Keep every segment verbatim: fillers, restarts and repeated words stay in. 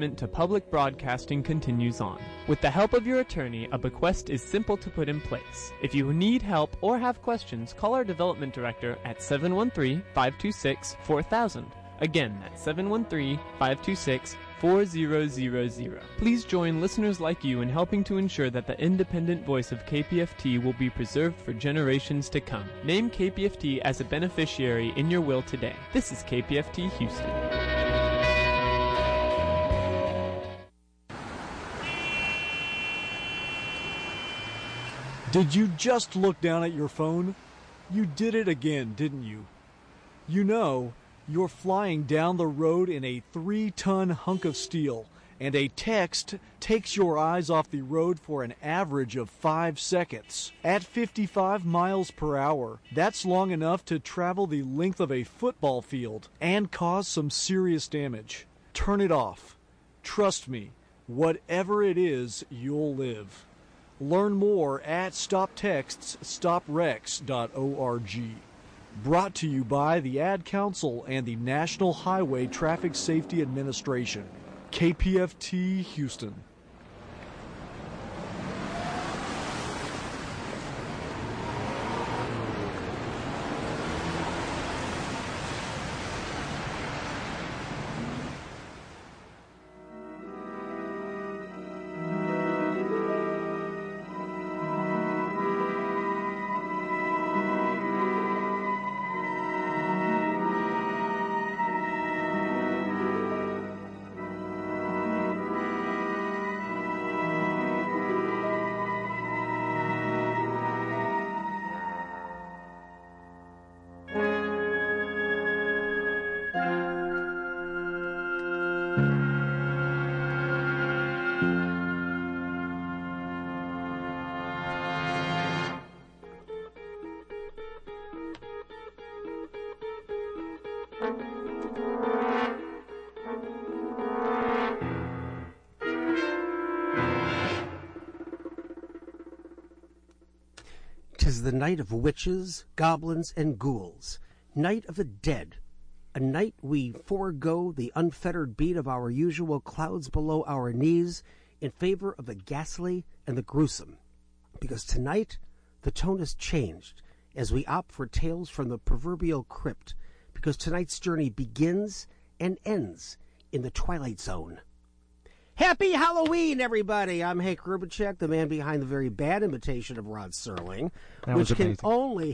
commitment to public broadcasting continues on. With the help of your attorney, a bequest is simple to put in place. If you need help or have questions, call our development director at seven one three, five two six, four thousand. Again, that's seven one three, five two six, four zero zero zero. Please join listeners like you in helping to ensure that the independent voice of K P F T will be preserved for generations to come. Name K P F T as a beneficiary in your will today. This is K P F T Houston. Did you just look down at your phone? You did it again, didn't you? You know, you're flying down the road in a three-ton hunk of steel, and a text takes your eyes off the road for an average of five seconds. At fifty-five miles per hour, that's long enough to travel the length of a football field and cause some serious damage. Turn it off. Trust me, whatever it is, you'll live. Learn more at stop texts stop wrecks dot org. Brought to you by the Ad Council and the National Highway Traffic Safety Administration. K P F T Houston. "'Tis the night of witches, goblins, and ghouls, night of the dead, a night we forego the unfettered beat of our usual clouds below our knees in favor of the ghastly and the gruesome, because tonight the tone has changed as we opt for tales from the proverbial crypt, because tonight's journey begins and ends in the Twilight Zone. Happy Halloween, everybody! I'm Hank Rubicek, the man behind the very bad imitation of Rod Serling, That which was can amazing. only,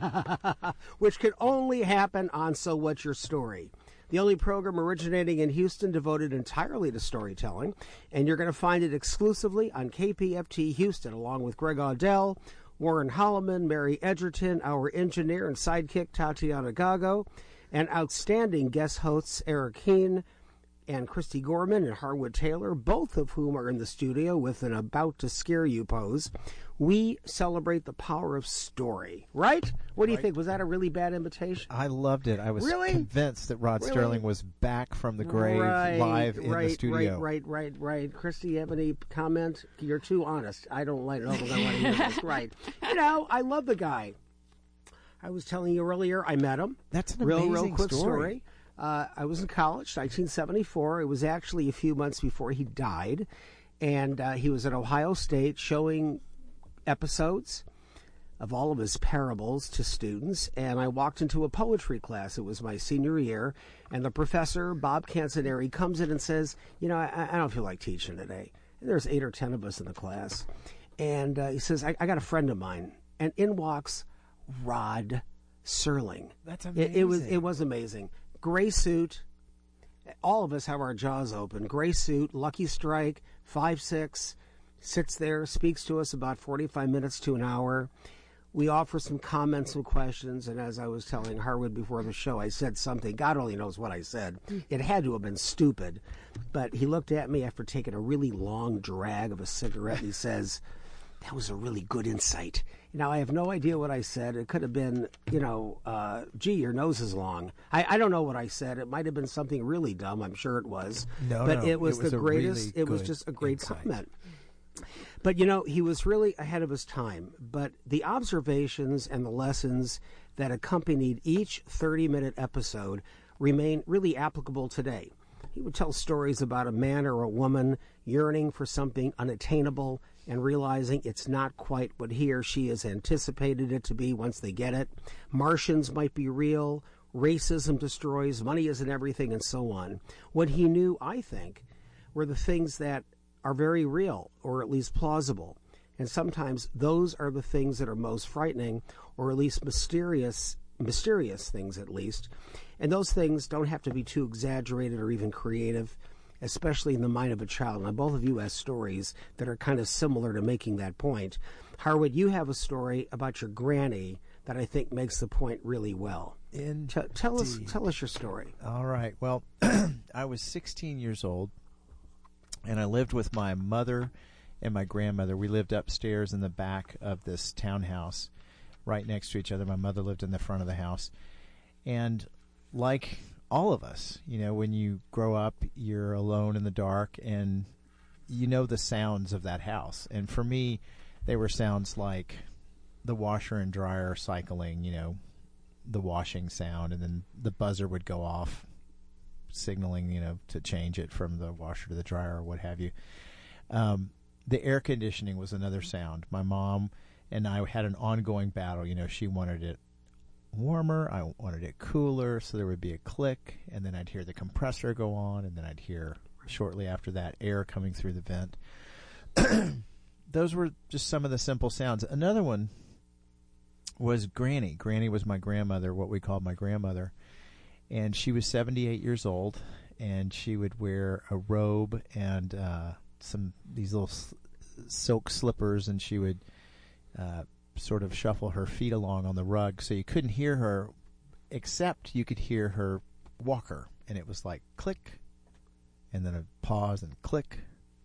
which can only happen on So What's Your Story, the only program originating in Houston devoted entirely to storytelling, and you're going to find it exclusively on K P F T Houston, along with Greg Audell, Warren Holloman, Mary Edgerton, our engineer and sidekick Tatiana Gago, and outstanding guest hosts Eric Heen and Christy Gorman and Harwood Taylor, both of whom are in the studio with an about-to-scare-you pose. We celebrate the power of story, right? What do you Right. think? Was that a really bad invitation? I loved it. I was Really? convinced that Rod Really? Sterling was back from the grave right, live in right, the studio. Right, right, right, right. Christy, you have any comment? You're too honest. I don't like. I don't want to hear this. Right. You know, I love the guy. I was telling you earlier, I met him. That's an real, amazing real quick story. story. Uh, I was in college, nineteen seventy-four. It was actually a few months before he died, and uh, he was at Ohio State showing episodes of all of his parables to students, and I walked into a poetry class. It was my senior year, and the professor, Bob Canzoneri, comes in and says, you know, I, I don't feel like teaching today. And there's eight or ten of us in the class, and uh, he says, I, I got a friend of mine, and in walks Rod Serling. That's It, amazing. it was it was amazing. Gray suit. All of us have our jaws open. Gray suit, Lucky Strike, five six, sits there, speaks to us about forty-five minutes to an hour. We offer some comments and questions, and as I was telling Harwood before the show, I said something. God only knows what I said. It had to have been stupid. But he looked at me after taking a really long drag of a cigarette, and he says, that was a really good insight. Now, I have no idea what I said. It could have been, you know, uh, gee, your nose is long. I, I don't know what I said. It might have been something really dumb. I'm sure it was. No, but no, it was it was the a greatest. really It was good just a great insight. comment. But, you know, he was really ahead of his time. But the observations and the lessons that accompanied each thirty-minute episode remain really applicable today. He would tell stories about a man or a woman yearning for something unattainable and realizing it's not quite what he or she has anticipated it to be once they get it. Martians might be real. Racism destroys. Money isn't everything, and so on. What he knew, I think, were the things that are very real, or at least plausible. And sometimes those are the things that are most frightening, or at least mysterious, mysterious things at least. And those things don't have to be too exaggerated or even creative, especially in the mind of a child. Now, both of you have stories that are kind of similar to making that point. Harwood, you have a story about your granny that I think makes the point really well. Indeed. T- tell us, tell us your story. All right. Well, I was sixteen years old, and I lived with my mother and my grandmother. We lived upstairs in the back of this townhouse, right next to each other. My mother lived in the front of the house, and like all of us, you know, when you grow up, you're alone in the dark, and you know the sounds of that house. And for me, they were sounds like the washer and dryer cycling, you know, the washing sound, and then the buzzer would go off, signaling, you know, to change it from the washer to the dryer or what have you. Um, the air conditioning was another sound. My mom and I had an ongoing battle. You know, she wanted it warmer, I wanted it cooler, so there would be a click, and then I'd hear the compressor go on, and then I'd hear, shortly after that, air coming through the vent. Those were just some of the simple sounds. Another one was Granny. Granny was my grandmother, what we called my grandmother, and she was seventy-eight years old, and she would wear a robe and uh, some these little s- silk slippers, and she would uh, sort of shuffle her feet along on the rug, so you couldn't hear her, except you could hear her walker, and it was like click, and then a pause, and click,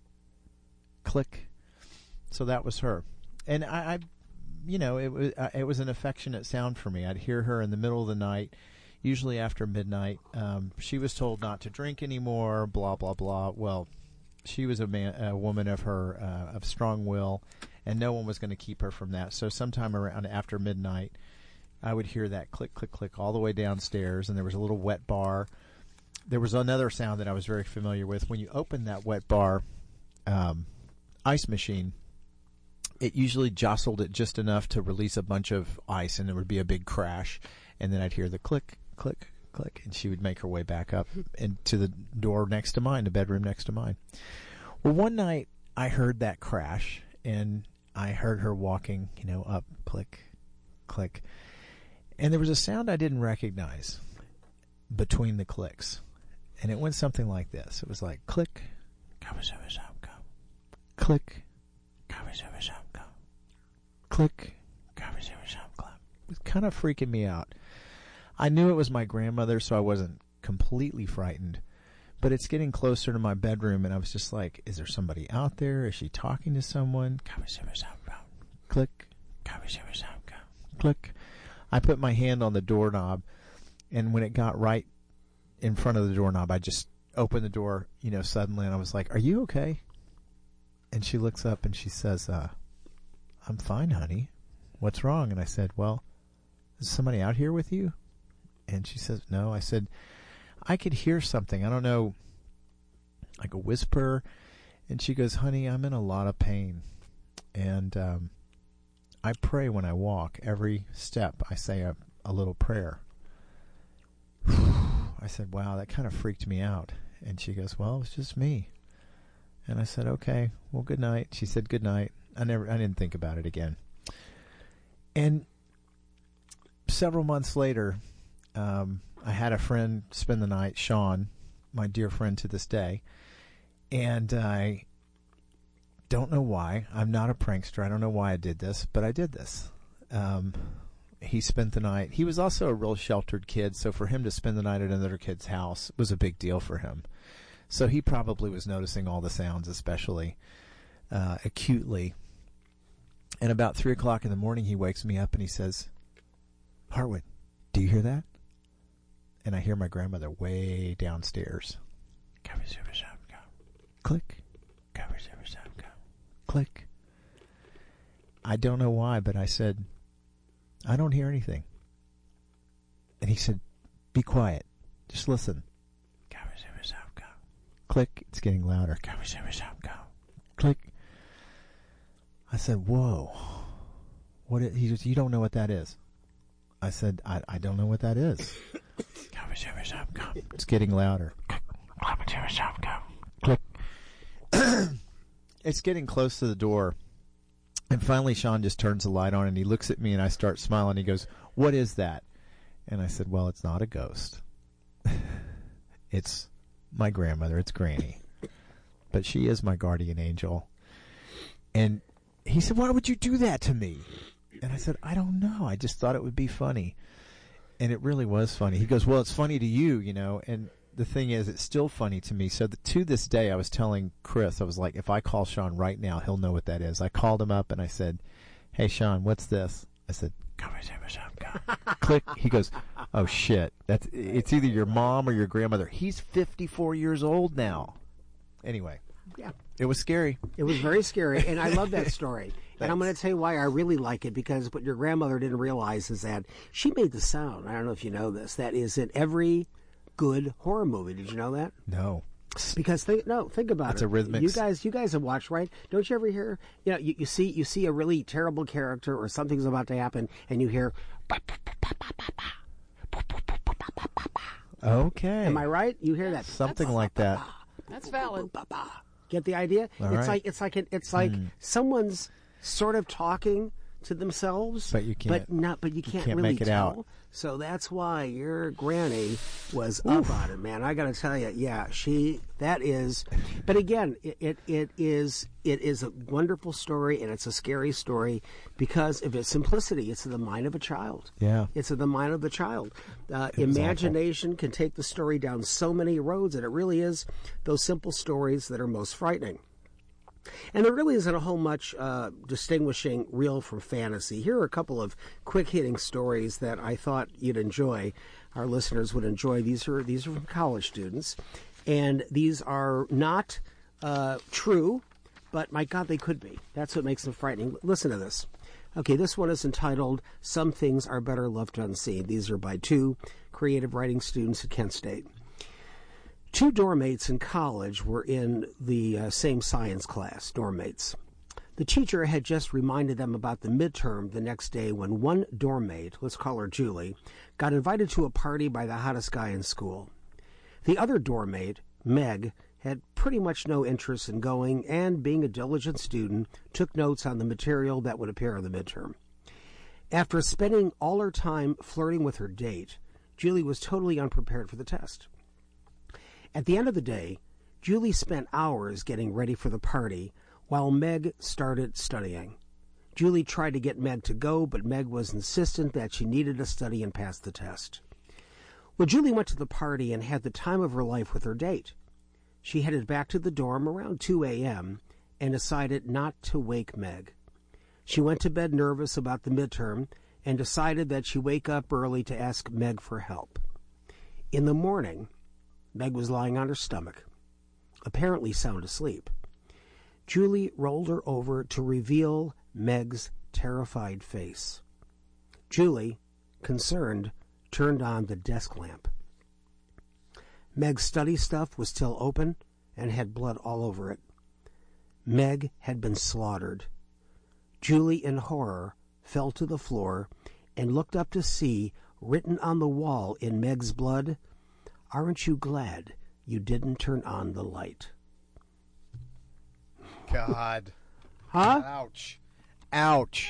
click. So that was her, and I, I you know, it was uh, it was an affectionate sound for me. I'd hear her in the middle of the night, usually after midnight. Um, she was told not to drink anymore. Blah blah blah. Well, she was a man, a woman of her uh, of strong will, and no one was going to keep her from that. So sometime around after midnight, I would hear that click click click all the way downstairs, and there was a little wet bar. There was another sound that I was very familiar with. When you open that wet bar um, ice machine, it usually jostled it just enough to release a bunch of ice, and there would be a big crash, and then I'd hear the click, click, click, and she would make her way back up into the door next to mine, the bedroom next to mine. Well, one night I heard that crash, and I heard her walking, you know, up, click, click, and there was a sound I didn't recognize between the clicks, and it went something like this. It was like click, click, click. It was kind of freaking me out. I knew it was my grandmother, so I wasn't completely frightened. But it's getting closer to my bedroom, and I was just like, is there somebody out there? Is she talking to someone? Click. Click. I put my hand on the doorknob, and when it got right in front of the doorknob, I just opened the door, you know, suddenly, and I was like, are you okay? And she looks up and she says, uh, I'm fine, honey. What's wrong? And I said, well, is somebody out here with you? And she says, no. I said, I could hear something. I don't know, like a whisper. And she goes, honey, I'm in a lot of pain. And um, I pray when I walk. Every step I say a, a little prayer. I said, wow, that kind of freaked me out. And she goes, well, it's just me. And I said, okay, well, good night. She said, good night. I never, I didn't think about it again. And several months later, um, I had a friend spend the night, Sean, my dear friend to this day. And I don't know why. I'm not a prankster. I don't know why I did this, but I did this. Um, he spent the night. He was also a real sheltered kid, so for him to spend the night at another kid's house was a big deal for him. So he probably was noticing all the sounds, especially uh, acutely. And about three o'clock in the morning, he wakes me up and he says, Harwood, do you hear that? And I hear my grandmother way downstairs. Click. Click. I don't know why, but I said, I don't hear anything. And he said, be quiet. Just listen. Click. It's getting louder. Go, shimmy, shum, go. Click. I said, whoa. What? Is, he goes, you don't know what that is. I said, I, I don't know what that is. Go, shimmy, shum, go. It's getting louder. Click. Shimmy, shum, go. Click. It's getting close to the door. And finally, Sean just turns the light on, and he looks at me, and I start smiling. He goes, what is that? And I said, well, it's not a ghost. It's my grandmother. It's Granny. But she is my guardian angel. And he said, why would you do that to me? And I said, I don't know. I just thought it would be funny. And it really was funny. He goes, well, it's funny to you, you know. And the thing is, it's still funny to me. So the, to this day, I was telling Chris, I was like, if I call Sean right now, he'll know what that is. I called him up and I said, hey, Sean, what's this? I said, come here, Sean, go. Click. He goes, oh, shit. That's It's either your mom or your grandmother. He's fifty-four years old now. Anyway. Yeah. It was scary. It was very scary, and I love that story. And I'm going to tell you why I really like it, because what your grandmother didn't realize is that she made the sound. I don't know if you know this. That is in every good horror movie. Did you know that? No. Because think no, think about That's it. a rhythmic. You guys, you guys have watched, right? Don't you ever hear? You know, you, you see, you see a really terrible character, or something's about to happen, and you hear. Okay. Am I right? You hear that? Something like that. That's valid. Get the idea? All it's right. like it's like it's like Hmm. someone's sort of talking to themselves, But you can't- But not. But you can't, can't really make it tell. out. So that's why your granny was up on it, man. I got to tell you, yeah, she. That is. But again, it, it it is it is a wonderful story, and it's a scary story because of its simplicity. It's in the mind of a child. Yeah. It's in the mind of the child. Uh, It was imagination can take the story down so many roads, and it really is those simple stories that are most frightening. And there really isn't a whole much uh, distinguishing real from fantasy. Here are a couple of quick-hitting stories that I thought you'd enjoy, our listeners would enjoy. These are these are from college students, and these are not uh, true, but my God, they could be. That's what makes them frightening. Listen to this. Okay, this one is entitled "Some Things Are Better Left Unseen." These are by two creative writing students at Kent State. Two dorm mates in college were in the uh, same science class, dorm mates. The teacher had just reminded them about the midterm the next day when one dorm mate, let's call her Julie, got invited to a party by the hottest guy in school. The other dorm mate, Meg, had pretty much no interest in going and, being a diligent student, took notes on the material that would appear on the midterm. After spending all her time flirting with her date, Julie was totally unprepared for the test. At the end of the day, Julie spent hours getting ready for the party while Meg started studying. Julie tried to get Meg to go, but Meg was insistent that she needed to study and pass the test. Well, Julie went to the party and had the time of her life with her date. She headed back to the dorm around two a.m. and decided not to wake Meg. She went to bed nervous about the midterm and decided that she'd wake up early to ask Meg for help. In the morning, Meg was lying on her stomach, apparently sound asleep. Julie rolled her over to reveal Meg's terrified face. Julie, concerned, turned on the desk lamp. Meg's study stuff was still open and had blood all over it. Meg had been slaughtered. Julie, in horror, fell to the floor and looked up to see, written on the wall in Meg's blood, "Aren't you glad you didn't turn on the light?" God. Huh? Ouch. Ouch.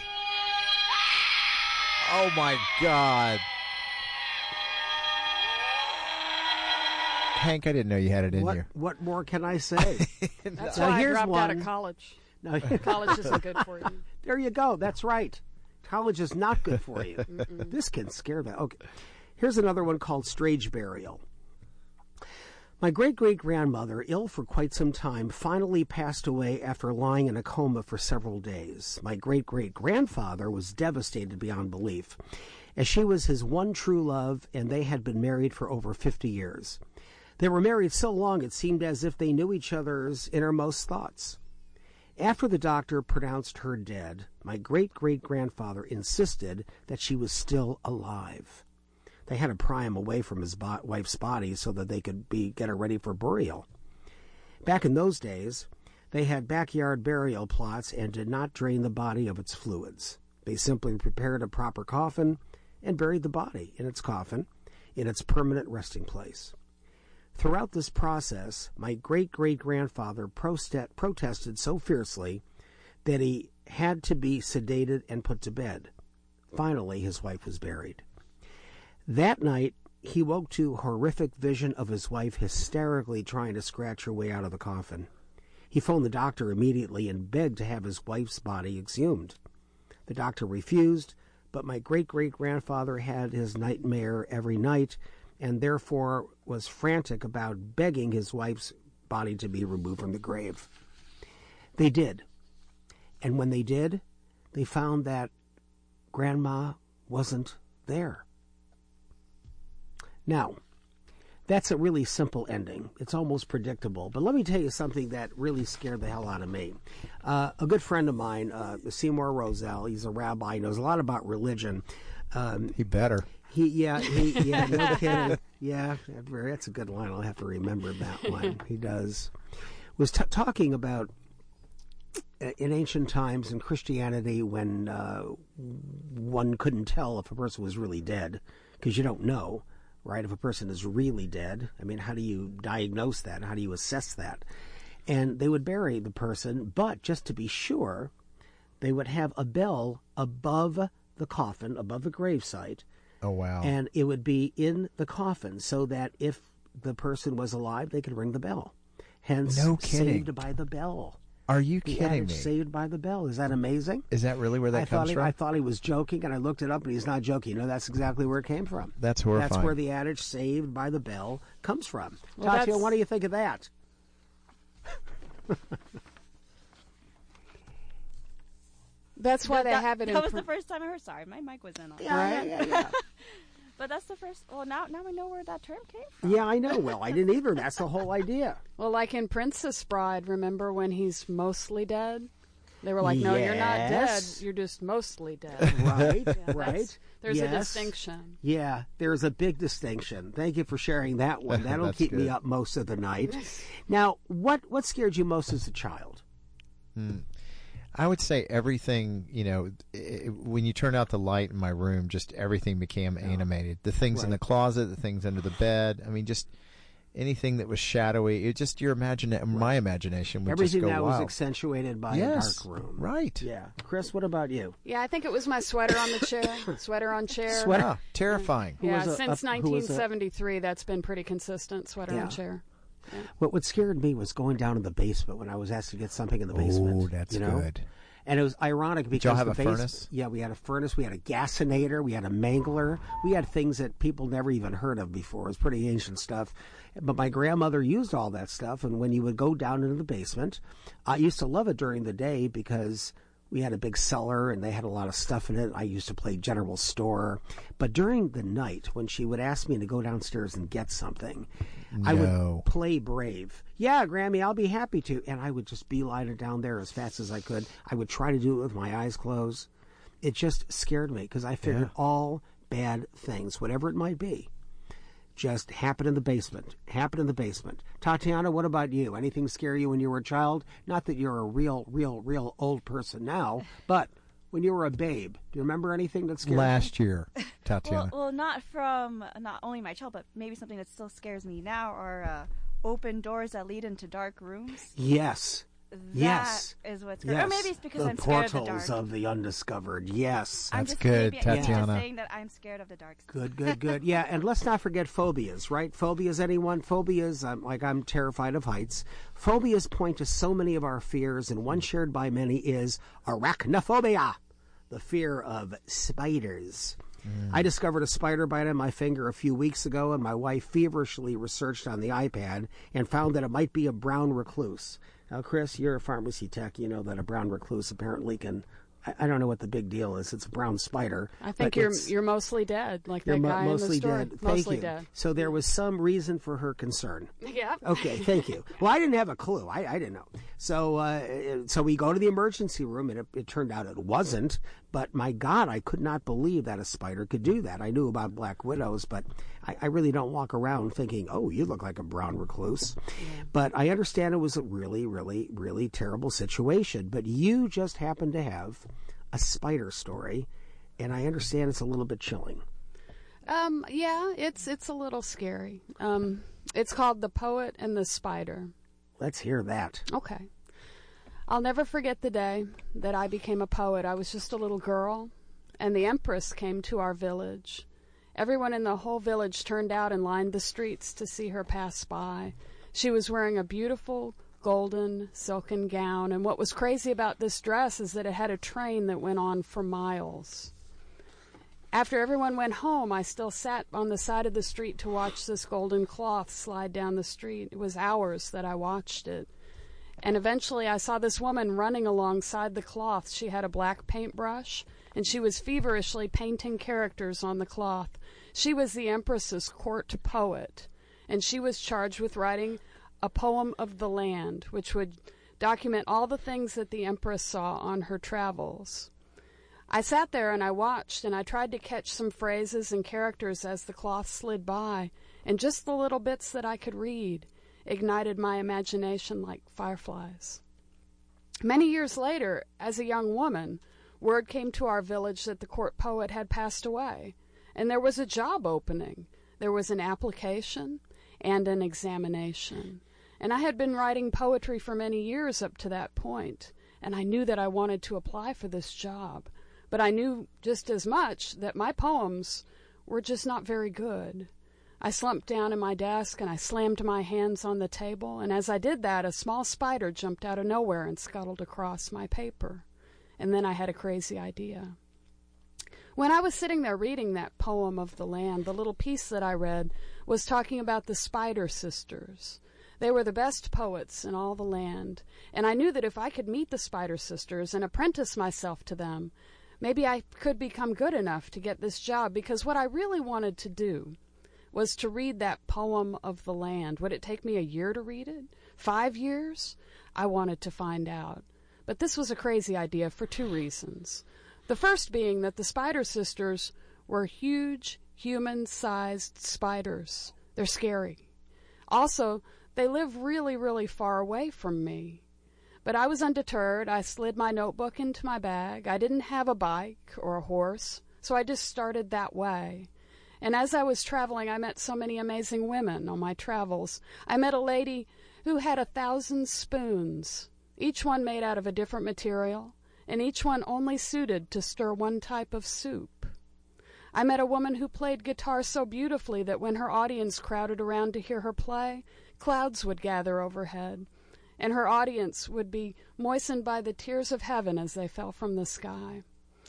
Oh, my God. Hank, I didn't know you had it in What, you. what more can I say? That's Now, why I here's dropped out of one. college. No, College isn't good for you. there you go. That's right. College is not good for you. This can scare that. Okay. Here's another one called Strange Burial. My great-great-grandmother, ill for quite some time, finally passed away after lying in a coma for several days. My great-great-grandfather was devastated beyond belief, as she was his one true love, and they had been married for over fifty years. They were married so long it seemed as if they knew each other's innermost thoughts. After the doctor pronounced her dead, my great-great-grandfather insisted that she was still alive. They had to pry him away from his bo- wife's body so that they could be get her ready for burial. Back in those days, they had backyard burial plots and did not drain the body of its fluids. They simply prepared a proper coffin and buried the body in its coffin in its permanent resting place. Throughout this process, my great-great-grandfather proste- protested so fiercely that he had to be sedated and put to bed. Finally, his wife was buried. That night, he woke to a horrific vision of his wife hysterically trying to scratch her way out of the coffin. He phoned the doctor immediately and begged to have his wife's body exhumed. The doctor refused, but my great-great-grandfather had his nightmare every night and therefore was frantic about begging his wife's body to be removed from the grave. They did. And when they did, they found that Grandma wasn't there. Now, that's a really simple ending. It's almost predictable. But let me tell you something that really scared the hell out of me. Uh, a good friend of mine, uh, Seymour Roselle, he's a rabbi, knows a lot about religion. Um, He better. He, yeah, he, yeah, no kidding. Yeah, that's a good line. I'll have to remember that one. He does. Was t- talking about uh, in ancient times in Christianity when uh, one couldn't tell if a person was really dead because you don't know, right? If a person is really dead, I mean, how do you diagnose that? How do you assess that? And they would bury the person, but just to be sure, they would have a bell above the coffin, above the gravesite. Oh, wow. And it would be in the coffin so that if the person was alive, they could ring the bell. Hence, No kidding. saved by the bell. Are you The kidding adage, me? saved by the bell. Is that amazing? Is that really where that I comes thought he, from? I thought he was joking, and I looked it up, and he's not joking. No, that's exactly where it came from. That's horrifying. That's where the adage, saved by the bell, comes from. Well, Tatiana, that's- what do you think of that? That's why That- they that, have it that in was pr- the first time I heard. Sorry, my mic wasn't on. Yeah, yeah, yeah. But that's the first. Well, now now I know where that term came from. Yeah, I know. Well, I didn't either. That's the whole idea. Well, like in Princess Bride, remember when he's mostly dead? They were like, no, you're not dead. Yes. You're just mostly dead. Right, Yeah, right. that's- There's a Yes. distinction. Yeah, there's a big distinction. Thank you for sharing that one. That'll That's keep me good. up most of the night. Now, what what scared you most as a child? I would say everything, you know, i when you turned out the light in my room, just everything became animated. The things in Right. the closet, the things under the bed. I mean, just anything that was shadowy. It just your imagine, my imagination would Everything just go that was wild. accentuated by Yes, a dark room. right. Yeah. Chris, what about you? Yeah, I think it was my sweater on the chair. Sweater on chair. Sweater. Yeah, terrifying. Yeah, was a- since a- who was a- nineteen seventy-three, that's been pretty consistent. Sweater Yeah. on chair. What what scared me was going down to the basement when I was asked to get something in the basement. Oh, that's you know? good. And it was ironic because y'all have the a base- furnace? Yeah, we had a furnace. We had a gasinator. We had a mangler. We had things that people never even heard of before. It was pretty ancient stuff. But my grandmother used all that stuff. And when you would go down into the basement, I used to love it during the day because we had a big cellar and they had a lot of stuff in it. I used to play general store. But during the night, when she would ask me to go downstairs and get something, I No. would play brave. Yeah, Grammy, I'll be happy to. And I would just beeline it down there as fast as I could. I would try to do it with my eyes closed. It just scared me because I figured all bad things, whatever it might be, just happen in the basement. Happen in the basement. Tatiana, what about you? Anything scare you when you were a child? Not that you're a real, real, real old person now, but when you were a babe, do you remember anything that scared Last year, Well, Tatiana. well, not from not only my child, but maybe something that still scares me now are uh, open doors that lead into dark rooms. you? Yes. That Yes. is what's scared. Yes. Or maybe it's because the I'm scared of the portals dark. of the undiscovered. Yes. I'm That's just good, maybe, maybe Tatiana. just saying that I'm scared of the dark. Good, good, good. Yeah, and let's not forget phobias, right? Phobias, anyone? Phobias, um, like I'm terrified of heights. Phobias point to so many of our fears, and one shared by many is arachnophobia, the fear of spiders. I discovered a spider bite on my finger a few weeks ago, and my wife feverishly researched on the iPad and found that it might be a brown recluse. Now, Chris, you're a pharmacy tech. You know that a brown recluse apparently can. I, I don't know what the big deal is. It's a brown spider. I think but you're it's- you're mostly dead, like you're that mo- guy in the mostly store. dead. Thank Mostly you. dead. So there was some reason for her concern. Yeah. Okay, thank you. Well, I didn't have a clue. I, I didn't know. So, uh, so we go to the emergency room, and it, it turned out it wasn't. But my God, I could not believe that a spider could do that. I knew about black widows, but I, I really don't walk around thinking, "Oh, you look like a brown recluse." Yeah. But I understand it was a really, really, really terrible situation. But you just happen to have a spider story, and I understand it's a little bit chilling. Um, yeah, it's it's a little scary. Um, it's called The Poet and the Spider. Let's hear that. Okay. I'll never forget the day that I became a poet. I was just a little girl, and the Empress came to our village. Everyone in the whole village turned out and lined the streets to see her pass by. She was wearing a beautiful golden silken gown, and what was crazy about this dress is that it had a train that went on for miles. After everyone went home, I still sat on the side of the street to watch this golden cloth slide down the street. It was hours that I watched it. And eventually I saw this woman running alongside the cloth. She had a black paintbrush, and she was feverishly painting characters on the cloth. She was the Empress's court poet, and she was charged with writing a poem of the land, which would document all the things that the Empress saw on her travels. I sat there and I watched, and I tried to catch some phrases and characters as the cloth slid by, and just the little bits that I could read ignited my imagination like fireflies. Many years later, as a young woman, word came to our village that the court poet had passed away, and there was a job opening. There was an application and an examination. And I had been writing poetry for many years up to that point, and I knew that I wanted to apply for this job. But I knew just as much that my poems were just not very good. I slumped down in my desk and I slammed my hands on the table, and as I did that, a small spider jumped out of nowhere and scuttled across my paper. And then I had a crazy idea. When I was sitting there reading that poem of the land, the little piece that I read was talking about the Spider Sisters. They were the best poets in all the land, and I knew that if I could meet the Spider Sisters and apprentice myself to them, maybe I could become good enough to get this job, because what I really wanted to do was to read that poem of the land. Would it take me a year to read it? Five years? I wanted to find out. But this was a crazy idea for two reasons. The first being that the Spider Sisters were huge, human-sized spiders. They're scary. Also, they live really, really far away from me. But I was undeterred. I slid my notebook into my bag. I didn't have a bike or a horse, so I just started that way. And as I was traveling, I met so many amazing women on my travels. I met a lady who had a thousand spoons, each one made out of a different material, and each one only suited to stir one type of soup. I met a woman who played guitar so beautifully that when her audience crowded around to hear her play, clouds would gather overhead, and her audience would be moistened by the tears of heaven as they fell from the sky.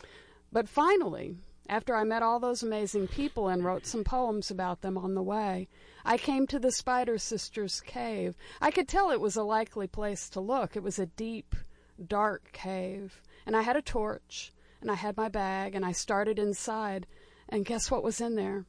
But finally, after I met all those amazing people and wrote some poems about them on the way, I came to the Spider Sisters' cave. I could tell it was a likely place to look. It was a deep, dark cave, and I had a torch, and I had my bag, and I started inside, and guess what was in there?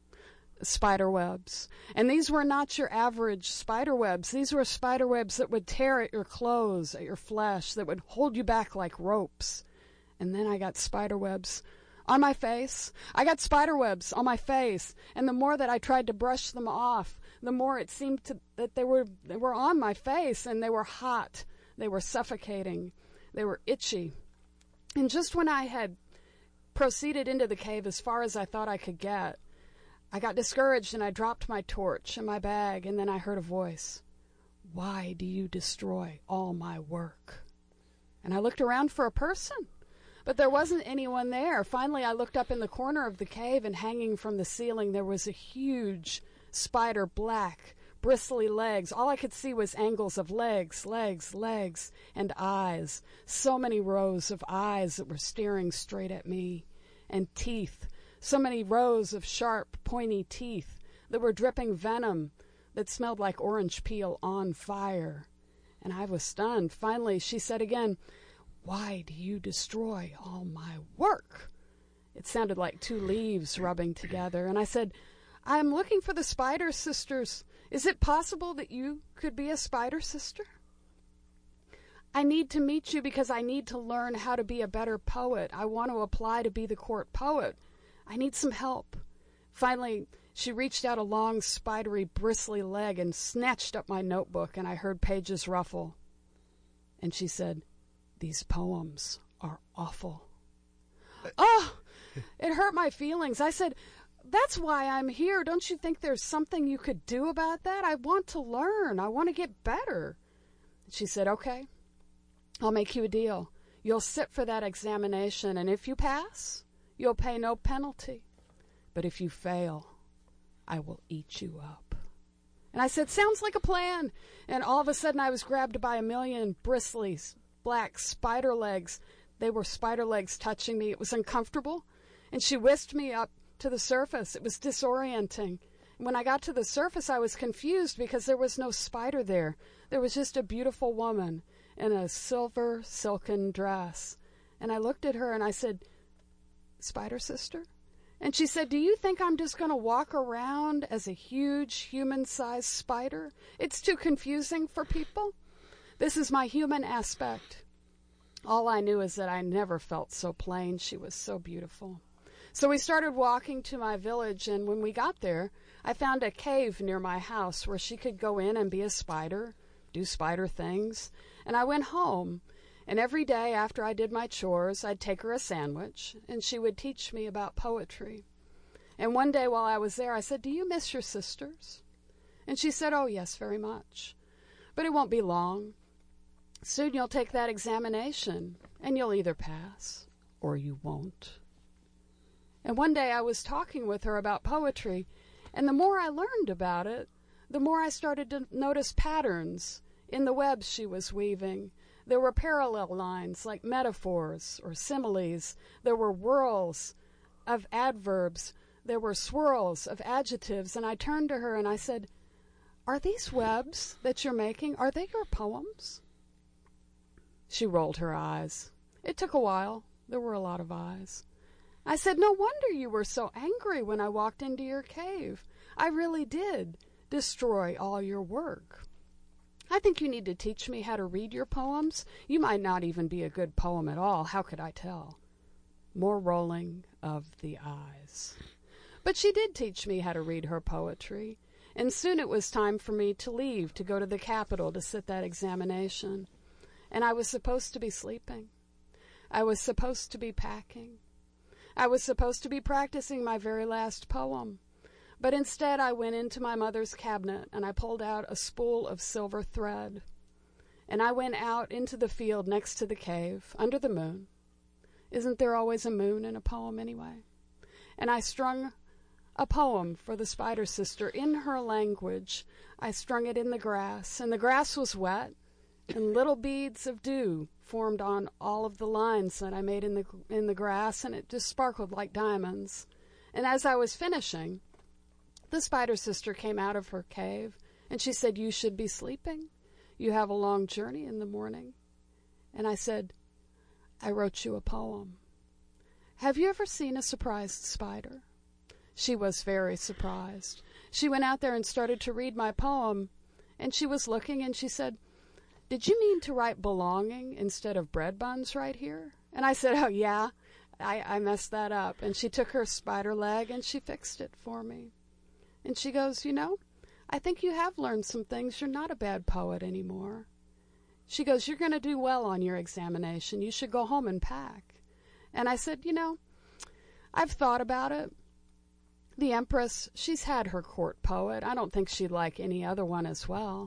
Spider webs. And these were not your average spider webs. These were spider webs that would tear at your clothes, at your flesh, that would hold you back like ropes. And then I got spider webs on my face. I got spider webs on my face, and the more that I tried to brush them off, the more it seemed to, that they were they were on my face, and they were hot. They were suffocating. They were itchy. And just when I had proceeded into the cave as far as I thought I could get, I got discouraged and I dropped my torch and my bag, and then I heard a voice. Why do you destroy all my work? And I looked around for a person, but there wasn't anyone there. Finally, I looked up in the corner of the cave, and hanging from the ceiling there was a huge spider, black, bristly legs. All I could see was angles of legs, legs, legs, and eyes. So many rows of eyes that were staring straight at me, and teeth. So many rows of sharp, pointy teeth that were dripping venom that smelled like orange peel on fire. And I was stunned. Finally, she said again, why do you destroy all my work? It sounded like two leaves rubbing together. And I said, I'm looking for the Spider Sisters. Is it possible that you could be a Spider Sister? I need to meet you because I need to learn how to be a better poet. I want to apply to be the court poet. I need some help. Finally, she reached out a long, spidery, bristly leg and snatched up my notebook, and I heard pages ruffle. And she said, "These poems are awful." Oh, it hurt my feelings. I said, "That's why I'm here. Don't you think there's something you could do about that? I want to learn. I want to get better." She said, "Okay, I'll make you a deal. You'll sit for that examination, and if you pass, you'll pay no penalty. But if you fail, I will eat you up." And I said, "Sounds like a plan." And all of a sudden I was grabbed by a million bristly black spider legs. They were spider legs touching me. It was uncomfortable. And she whisked me up to the surface. It was disorienting. When I got to the surface, I was confused because there was no spider there. There was just a beautiful woman in a silver silken dress. And I looked at her and I said, "Spider sister?" And she said, "Do you think I'm just going to walk around as a huge human-sized spider? It's too confusing for people. This is my human aspect." All I knew is that I never felt so plain. She was so beautiful. So we started walking to my village, and when we got there, I found a cave near my house where she could go in and be a spider, do spider things. And I went home. And every day after I did my chores, I'd take her a sandwich, and she would teach me about poetry. And one day while I was there, I said, "Do you miss your sisters?" And she said, "Oh, yes, very much. But it won't be long. Soon you'll take that examination, and you'll either pass or you won't." And one day I was talking with her about poetry, and the more I learned about it, the more I started to notice patterns in the webs she was weaving. There were parallel lines like metaphors or similes. There were whirls of adverbs. There were swirls of adjectives. And I turned to her and I said, "Are these webs that you're making, are they your poems?" She rolled her eyes. It took a while. There were a lot of eyes. I said, "No wonder you were so angry when I walked into your cave. I really did destroy all your work. I think you need to teach me how to read your poems. You might not even be a good poem at all. How could I tell?" More rolling of the eyes. But she did teach me how to read her poetry, and soon it was time for me to leave to go to the Capitol to sit that examination. And I was supposed to be sleeping. I was supposed to be packing. I was supposed to be practicing my very last poem. But instead I went into my mother's cabinet and I pulled out a spool of silver thread. And I went out into the field next to the cave, under the moon. Isn't there always a moon in a poem anyway? And I strung a poem for the spider sister in her language. I strung it in the grass, and the grass was wet, and little beads of dew formed on all of the lines that I made in the in the grass, and it just sparkled like diamonds. And as I was finishing, the spider sister came out of her cave, and she said, "You should be sleeping. You have a long journey in the morning." And I said, "I wrote you a poem. Have you ever seen a surprised spider?" She was very surprised. She went out there and started to read my poem, and she was looking, and she said, "Did you mean to write belonging instead of bread buns right here?" And I said, "Oh, yeah, I, I messed that up." And she took her spider leg, and she fixed it for me. And she goes, "You know, I think you have learned some things. You're not a bad poet anymore." She goes, "You're going to do well on your examination. You should go home and pack." And I said, "You know, I've thought about it. The Empress, she's had her court poet. I don't think she'd like any other one as well.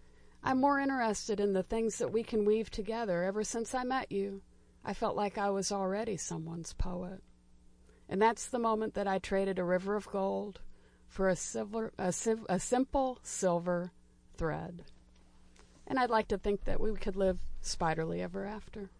I'm more interested in the things that we can weave together. Ever since I met you, I felt like I was already someone's poet." And that's the moment that I traded a river of gold for a, silver, a, a simple silver thread. And I'd like to think that we could live spiderly ever after.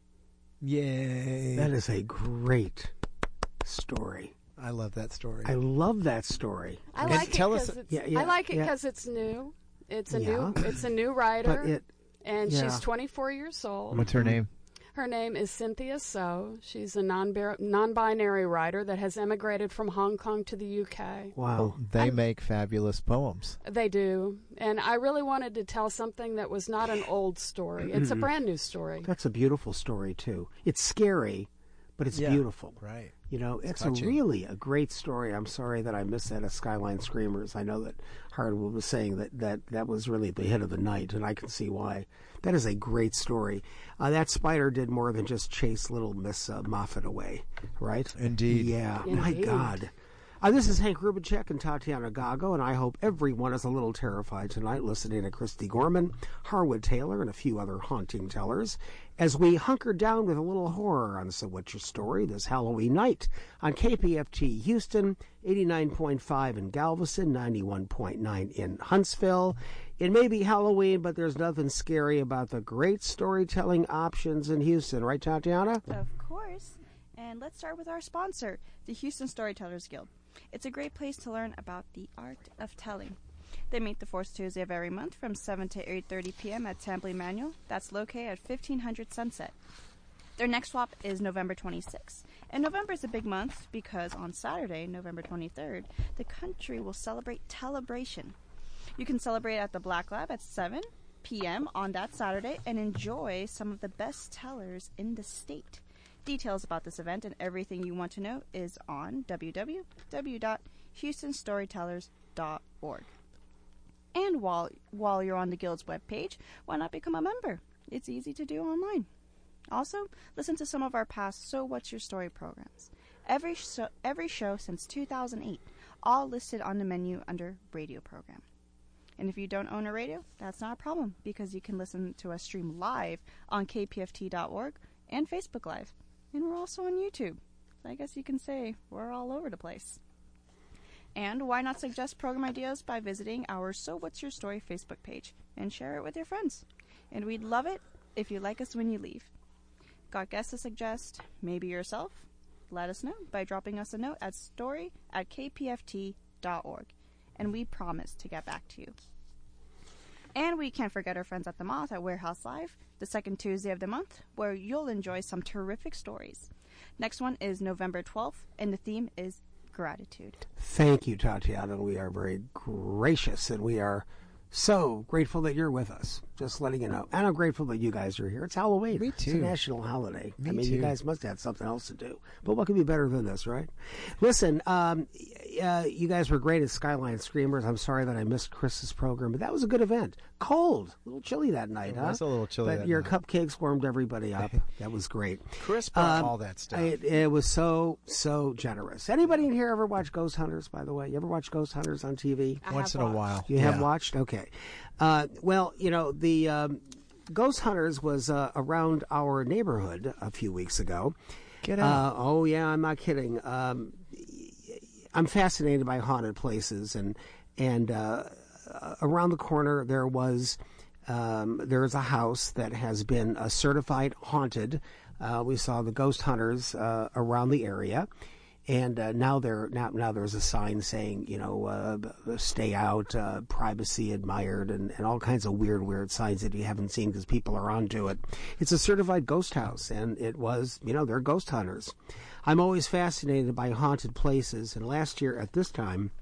Yay. That is a great story. I love that story. I love that story. I And like it tell because us- it's, Yeah, yeah, I like it yeah. 'cause it's new. It's a Yeah. new it's a new writer, But it, and yeah. she's twenty-four years old. What's her name? Her name is Cynthia So. She's a non non-binary writer that has emigrated from Hong Kong to the U K. Wow. They make fabulous poems. They do. And I really wanted to tell something that was not an old story. It's a brand new story. That's a beautiful story, too. It's scary, but it's Yeah, beautiful. right. You know, it's, It's a touching. really a great story. I'm sorry that I missed that at Skyline Screamers. I know that Hardwood was saying that, that that was really the hit of the night, and I can see why. That is a great story. Uh, that spider did more than just chase little Miss uh, Moffat away, right? Indeed. Yeah, my Indeed. God. Uh, this is Hank Rubincheck and Tatiana Gago, and I hope everyone is a little terrified tonight listening to Christy Gorman, Harwood Taylor, and a few other haunting tellers as we hunker down with a little horror on So What's Your Story this Halloween night on K P F T Houston, eighty-nine point five in Galveston, ninety-one point nine in Huntsville. It may be Halloween, but there's nothing scary about the great storytelling options in Houston. Right, Tatiana? Of course. And let's start with our sponsor, the Houston Storytellers Guild. It's a great place to learn about the art of telling. They meet the fourth Tuesday of every month from seven to eight thirty p.m. at Temple Emanuel. That's located at fifteen hundred Sunset. Their next swap is November twenty-sixth. And November is a big month because on Saturday, November twenty-third, the country will celebrate Telebration. You can celebrate at the Black Lab at seven p.m. on that Saturday and enjoy some of the best tellers in the state. Details about this event and everything you want to know is on w w w dot houston storytellers dot org. And while while you're on the Guild's webpage, why not become a member? It's easy to do online. Also, listen to some of our past So What's Your Story programs. Every, so, every show since two thousand eight, all listed on the menu under Radio Program. And if you don't own a radio, that's not a problem because you can listen to us stream live on k p f t dot org and Facebook Live. And we're also on YouTube. So I guess you can say we're all over the place. And why not suggest program ideas by visiting our So What's Your Story Facebook page and share it with your friends. And we'd love it if you like us when you leave. Got guests to suggest, maybe yourself? Let us know by dropping us a note at story at k p f t dot org. And we promise to get back to you. And we can't forget our friends at the Moth at Warehouse Live, the second Tuesday of the month, where you'll enjoy some terrific stories. Next one is November twelfth, and the theme is gratitude. Thank you, Tatiana. We are very gracious, and we are so grateful that you're with us. Just letting you know. And I'm grateful that you guys are here. It's Halloween. Me It's a too. national holiday. Me I mean, too. you guys must have something else to do. But what could be better than this, right? Listen, um, uh, you guys were great at Skyline Screamers. I'm sorry that I missed Chris's program, but that was a good event. Cold. A little chilly that night, It huh? was a little chilly But that your night. cupcakes warmed everybody up. That was great. Chris brought Um, all that stuff. It, it was so, so generous. Anybody in here ever watch Ghost Hunters, by the way? You ever watch Ghost Hunters on T V? I Once have in a watched. while. You have Yeah. watched? Okay. Uh, well, you know, the um, Ghost Hunters was uh, around our neighborhood a few weeks ago. Get out. Uh, oh, yeah, I'm not kidding. Um, I'm fascinated by haunted places, and and uh, around the corner there was um, there is a house that has been uh, certified haunted. Uh, we saw the Ghost Hunters uh, around the area. And uh, now there now now there's a sign saying, you know, uh, stay out, uh, privacy admired, and, and all kinds of weird, weird signs that you haven't seen because people are onto it. It's a certified ghost house, and it was, you know, they're ghost hunters. I'm always fascinated by haunted places, and last year at this time,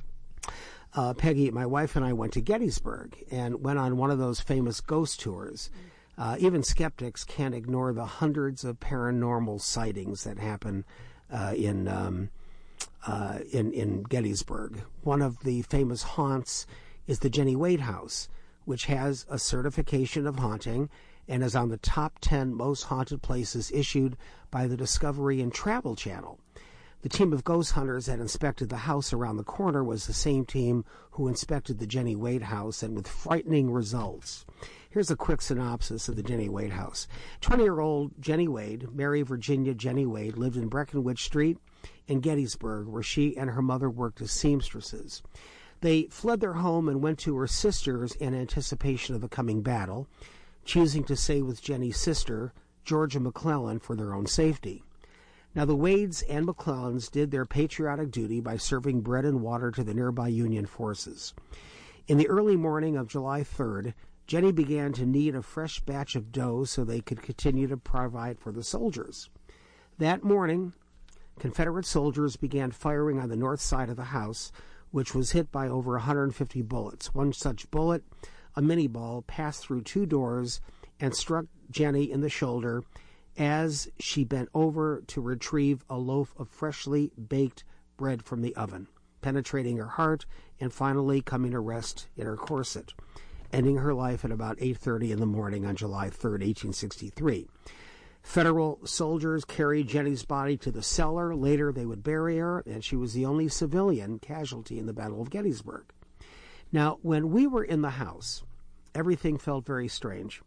uh, Peggy, my wife, and I went to Gettysburg and went on one of those famous ghost tours. Uh, even skeptics can't ignore the hundreds of paranormal sightings that happen Uh, in um, uh, in in Gettysburg. One of the famous haunts is the Jenny Wade House, which has a certification of haunting and is on the top ten most haunted places issued by the Discovery and Travel Channel. The team of ghost hunters that inspected the house around the corner was the same team who inspected the Jenny Wade House, and with frightening results. Here's a quick synopsis of the Jenny Wade House. twenty-year-old Jenny Wade, Mary Virginia Jenny Wade, lived in Breckenridge Street in Gettysburg, where she and her mother worked as seamstresses. They fled their home and went to her sister's in anticipation of the coming battle, choosing to stay with Jenny's sister, Georgia McClellan, for their own safety. Now, the Wades and McClellans did their patriotic duty by serving bread and water to the nearby Union forces. In the early morning of July third, Jenny began to knead a fresh batch of dough so they could continue to provide for the soldiers. That morning, Confederate soldiers began firing on the north side of the house, which was hit by over one hundred fifty bullets. One such bullet, a mini ball, passed through two doors and struck Jenny in the shoulder as she bent over to retrieve a loaf of freshly baked bread from the oven, penetrating her heart and finally coming to rest in her corset, ending her life at about eight thirty in the morning on July third, eighteen sixty-three. Federal soldiers carried Jenny's body to the cellar. Later, they would bury her, and she was the only civilian casualty in the Battle of Gettysburg. Now, when we were in the house, everything felt very strange.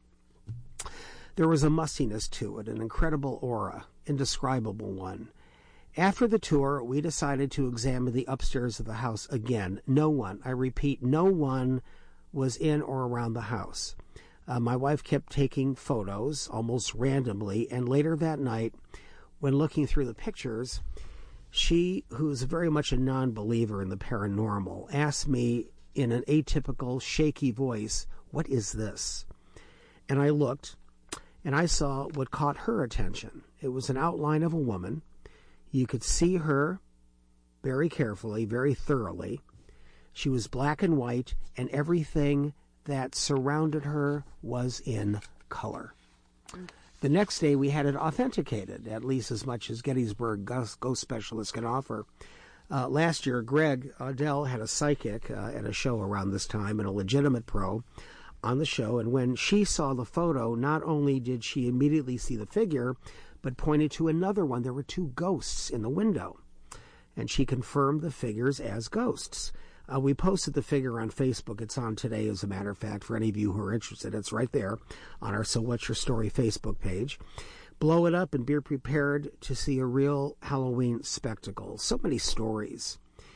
There was a mustiness to it, an incredible aura, indescribable one. After the tour, we decided to examine the upstairs of the house again. No one, I repeat, no one was in or around the house. Uh, my wife kept taking photos almost randomly, and later that night, when looking through the pictures, she, who's very much a non-believer in the paranormal, asked me in an atypical, shaky voice, "What is this?" And I looked, and I saw what caught her attention. It was an outline of a woman. You could see her very carefully, very thoroughly. She was black and white, and everything that surrounded her was in color. The next day, we had it authenticated, at least as much as Gettysburg ghost, ghost specialists can offer. Uh, last year, Greg Odell had a psychic uh, at a show around this time, and a legitimate pro on the show, and when she saw the photo, not only did she immediately see the figure, but pointed to another one. There were two ghosts in the window, and she confirmed the figures as ghosts. Uh, we posted the figure on Facebook. It's on today, as a matter of fact, for any of you who are interested. It's right there on our So What's Your Story Facebook page. Blow it up and be prepared to see a real Halloween spectacle. So many stories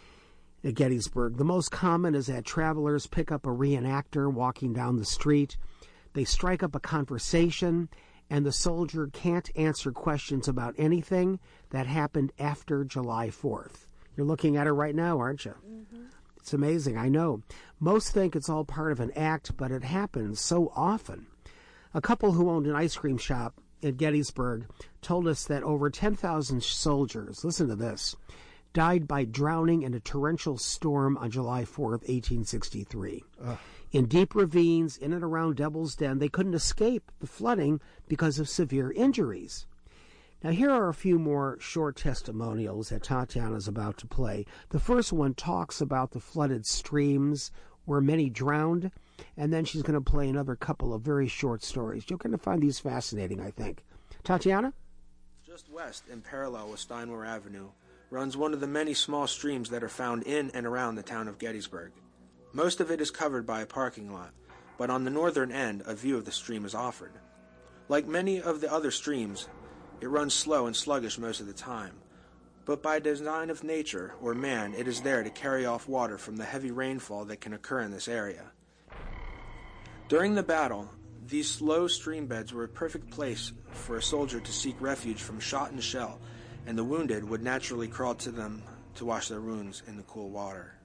at Gettysburg. The most common is that travelers pick up a reenactor walking down the street. They strike up a conversation, and the soldier can't answer questions about anything that happened after July fourth. You're looking at it right now, aren't you? Mm-hmm. It's amazing, I know. Most think it's all part of an act, but it happens so often. A couple who owned an ice cream shop at Gettysburg told us that over ten thousand soldiers, listen to this, died by drowning in a torrential storm on July fourth, eighteen sixty-three. Ugh. In deep ravines in and around Devil's Den, they couldn't escape the flooding because of severe injuries. Now, here are a few more short testimonials that Tatiana's about to play. The first one talks about the flooded streams where many drowned, and then she's going to play another couple of very short stories. You're going to find these fascinating, I think. Tatiana? Just west, in parallel with Steinmore Avenue, runs one of the many small streams that are found in and around the town of Gettysburg. Most of it is covered by a parking lot, but on the northern end, a view of the stream is offered. Like many of the other streams, it runs slow and sluggish most of the time, but by design of nature or man, it is there to carry off water from the heavy rainfall that can occur in this area. During the battle, these slow stream beds were a perfect place for a soldier to seek refuge from shot and shell, and the wounded would naturally crawl to them to wash their wounds in the cool water.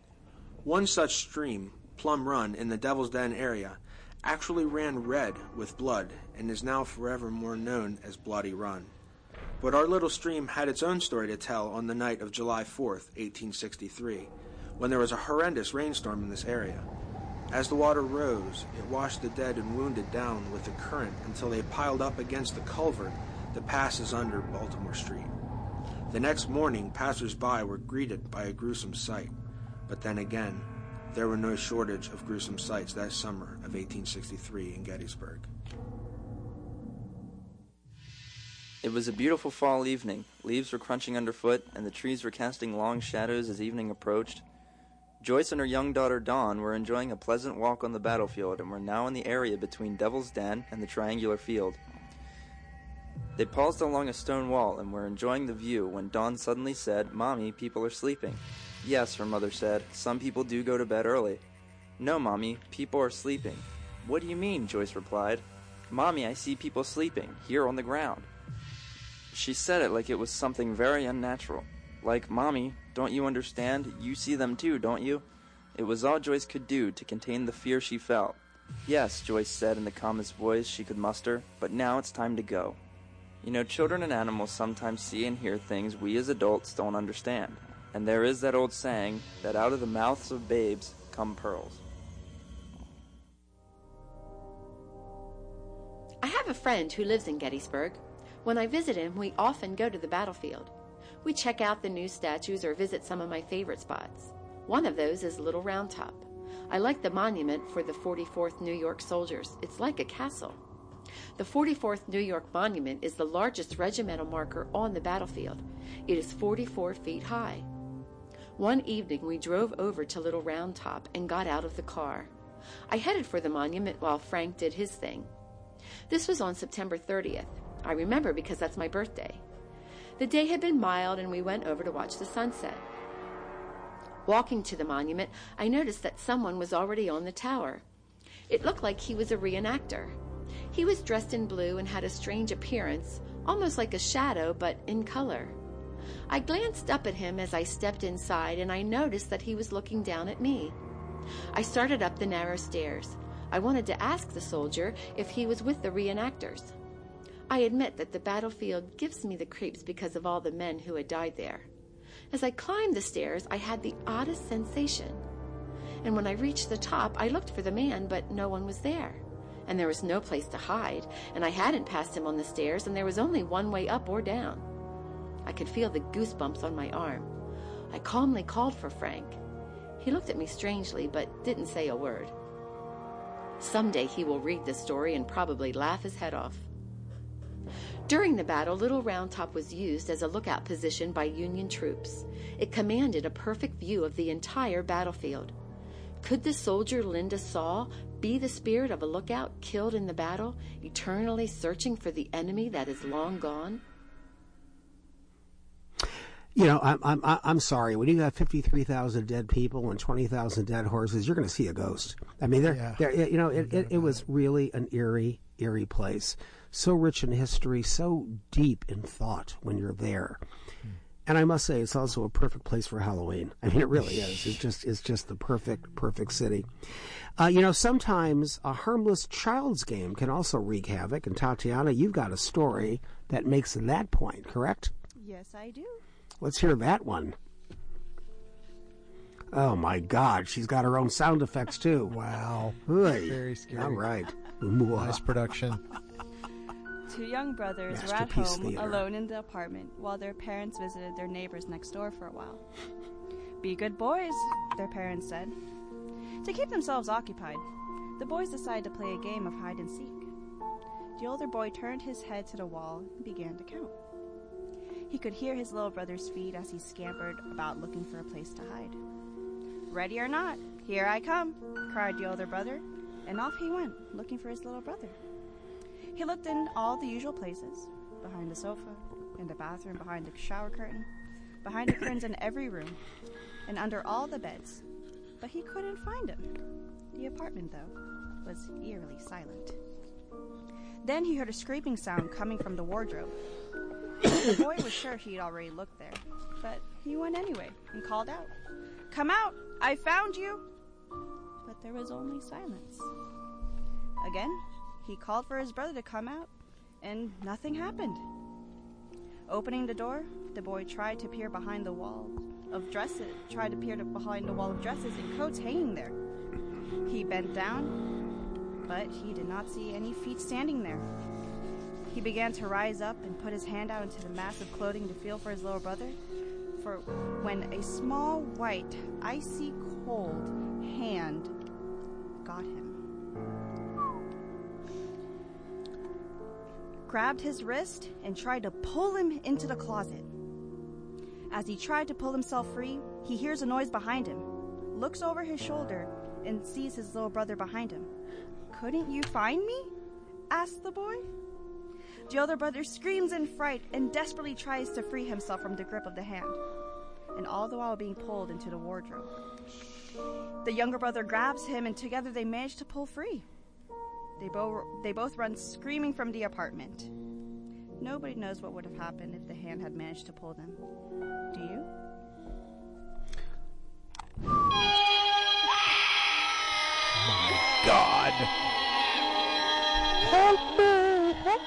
One such stream, Plum Run, in the Devil's Den area, actually ran red with blood and is now forevermore known as Bloody Run. But our little stream had its own story to tell on the night of July fourth, eighteen sixty-three, when there was a horrendous rainstorm in this area. As the water rose, it washed the dead and wounded down with the current until they piled up against the culvert that passes under Baltimore Street. The next morning, passers-by were greeted by a gruesome sight, but then again, there were no shortage of gruesome sights that summer of eighteen sixty-three in Gettysburg. It was a beautiful fall evening. Leaves were crunching underfoot, and the trees were casting long shadows as evening approached. Joyce and her young daughter Dawn were enjoying a pleasant walk on the battlefield and were now in the area between Devil's Den and the triangular field. They paused along a stone wall and were enjoying the view when Dawn suddenly said, "Mommy, people are sleeping." "Yes," her mother said, "some people do go to bed early." "No, Mommy, people are sleeping." "What do you mean?" Joyce replied. "Mommy, I see people sleeping, here on the ground." She said it like it was something very unnatural. Like, "Mommy, don't you understand? You see them too, don't you?" It was all Joyce could do to contain the fear she felt. Yes, Joyce said in the calmest voice she could muster, but now it's time to go. You know, children and animals sometimes see and hear things we as adults don't understand. And there is that old saying that out of the mouths of babes come pearls. I have a friend who lives in Gettysburg. When I visit him, we often go to the battlefield. We check out the new statues or visit some of my favorite spots. One of those is Little Round Top. I like the monument for the forty-fourth New York soldiers. It's like a castle. The forty-fourth New York Monument is the largest regimental marker on the battlefield. It is forty-four feet high. One evening, we drove over to Little Round Top and got out of the car. I headed for the monument while Frank did his thing. This was on September thirtieth. I remember because that's my birthday. The day had been mild and we went over to watch the sunset. Walking to the monument, I noticed that someone was already on the tower. It looked like he was a reenactor. He was dressed in blue and had a strange appearance, almost like a shadow, but in color. I glanced up at him as I stepped inside, and I noticed that he was looking down at me. I started up the narrow stairs. I wanted to ask the soldier if he was with the reenactors. I admit that the battlefield gives me the creeps because of all the men who had died there. As I climbed the stairs, I had the oddest sensation. And when I reached the top, I looked for the man, but no one was there. And there was no place to hide, and I hadn't passed him on the stairs, and there was only one way up or down. I could feel the goosebumps on my arm. I calmly called for Frank. He looked at me strangely, but didn't say a word. Someday he will read this story and probably laugh his head off. During the battle, Little Round Top was used as a lookout position by Union troops. It commanded a perfect view of the entire battlefield. Could the soldier Linda saw be the spirit of a lookout killed in the battle, eternally searching for the enemy that is long gone? You know, I'm I'm I'm sorry. When you got fifty-three thousand dead people and twenty thousand dead horses, you're going to see a ghost. I mean, there, Yeah. there. You know, it, it, it was really an eerie, eerie place. So rich in history, so deep in thought when you're there. Hmm. And I must say, it's also a perfect place for Halloween. I mean, it really is. It's just, it's just the perfect, perfect city. Uh, you know, sometimes a harmless child's game can also wreak havoc. And Tatiana, you've got a story that makes that point, correct? Yes, I do. Let's hear that one. Oh, my God. She's got her own sound effects, too. Wow. Oy. Very scary. All right. Nice production. Two young brothers were at home theater. alone in the apartment while their parents visited their neighbors next door for a while. Be good boys, their parents said. To keep themselves occupied, the boys decided to play a game of hide and seek. The older boy turned his head to the wall and began to count. He could hear his little brother's feet as he scampered about looking for a place to hide. Ready or not, here I come, cried the older brother, and off he went, looking for his little brother. He looked in all the usual places, behind the sofa, in the bathroom, behind the shower curtain, behind the curtains in every room, and under all the beds, but he couldn't find him. The apartment, though, was eerily silent. Then he heard a scraping sound coming from the wardrobe. The boy was sure he had already looked there, but he went anyway and called out, "Come out! I found you!" But there was only silence. Again, he called for his brother to come out, and nothing happened. Opening the door, the boy tried to peer behind the wall of dresses, tried to peer behind the wall of dresses and coats hanging there. He bent down, but he did not see any feet standing there. He began to rise up and put his hand out into the mass of clothing to feel for his little brother, for when a small, white, icy cold hand got him. Grabbed his wrist and tried to pull him into the closet. As he tried to pull himself free, he hears a noise behind him, looks over his shoulder, and sees his little brother behind him. "Couldn't you find me?" asked the boy. The older brother screams in fright and desperately tries to free himself from the grip of the hand, and all the while being pulled into the wardrobe. The younger brother grabs him, and together they manage to pull free. They, bo- they both run screaming from the apartment. Nobody knows what would have happened if the hand had managed to pull them. Do you? God. Help me, help